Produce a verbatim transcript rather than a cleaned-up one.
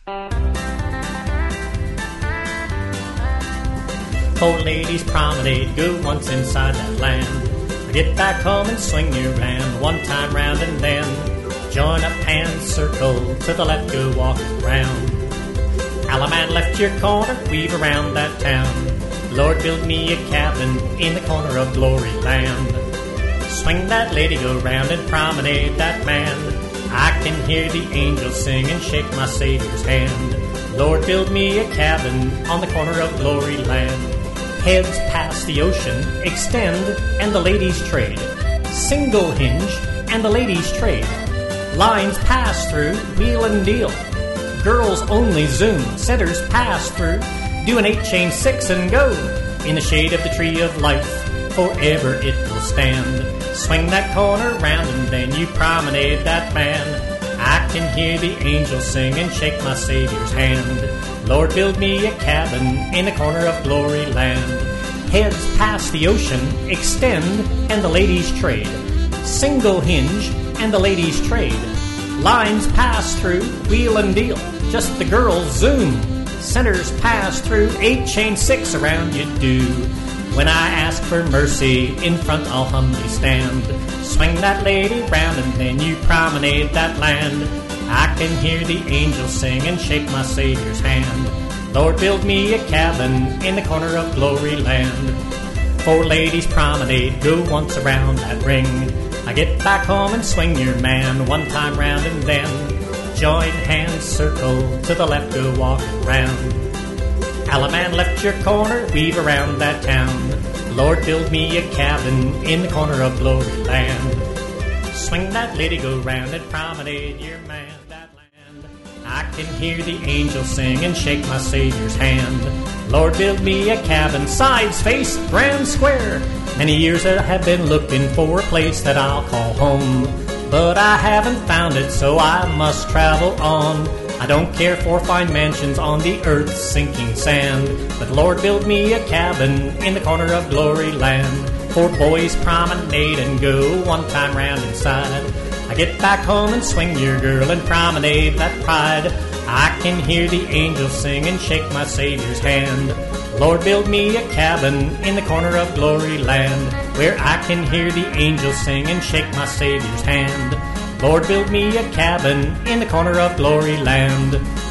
Four ladies promenade, go once inside that land. Get back home and swing your hand one time round and then join up hands, circle to the left, go walk around. Alaman left your corner, weave around that town. Lord, build me a cabin in the corner of glory land. Swing that lady, go round and promenade that man. I can hear the angels sing and shake my Savior's hand. Lord, build me a cabin on the corner of glory land. Heads past the ocean extend and the ladies trade. Single hinge and the ladies trade. Lines pass through, wheel and deal. Girls only zoom, centers pass through. Do an eight chain six and go. In the shade of the tree of life, forever it will stand. Swing that corner round and then you promenade that man. I can hear the angels sing and shake my Savior's hand. Lord, build me a cabin in the corner of glory land. Heads past the ocean extend and the ladies trade. Single hinge and the ladies trade. Lines pass through, wheel and deal. Just the girls zoom. Centers pass through, eight chain six around you do. When I ask for mercy, in front I'll humbly stand. Swing that lady round and then you promenade that land. I can hear the angels sing and shake my Savior's hand. Lord, build me a cabin in the corner of glory land. Four ladies promenade, go once around that ring. I get back home and swing your man one time round and then join hands, circle to the left, go walk around. Alaman left your corner, weave around that town. Lord, build me a cabin in the corner of glory land. Swing that lady, go round and promenade your man that land. I can hear the angels sing and shake my Savior's hand. Lord, build me a cabin, sides, face, grand square. Many years I have been looking for a place that I'll call home, but I haven't found it, so I must travel on. I don't care for fine mansions on the earth's sinking sand, but Lord, build me a cabin in the corner of glory land. Four boys promenade and go one time round inside. I get back home and swing your girl and promenade that pride. I can hear the angels sing and shake my Savior's hand. Lord, build me a cabin in the corner of glory land, where I can hear the angels sing and shake my Savior's hand. Lord, build me a cabin in the corner of glory land.